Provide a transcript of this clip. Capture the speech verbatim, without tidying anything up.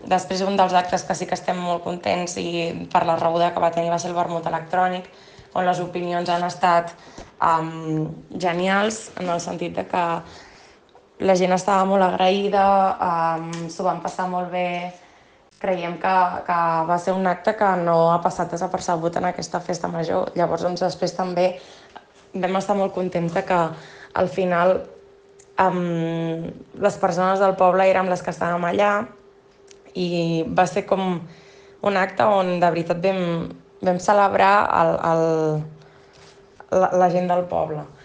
després un dels actes que sí que estem molt contents i per la rebuda que va tenir va ser el vermut electrònic, on les opinions han estat um, genials, en el sentit de que la gent estava molt agraïda, um, s'ho van passar molt bé. Creiem que, que va ser un acte que no ha passat desapercebut en aquesta festa major. Llavors, doncs, després també vam estar molt contents que al final um, les persones del poble érem les que estàvem allà i va ser com un acte on de veritat vam, vam celebrar el, el, la, la gent del poble.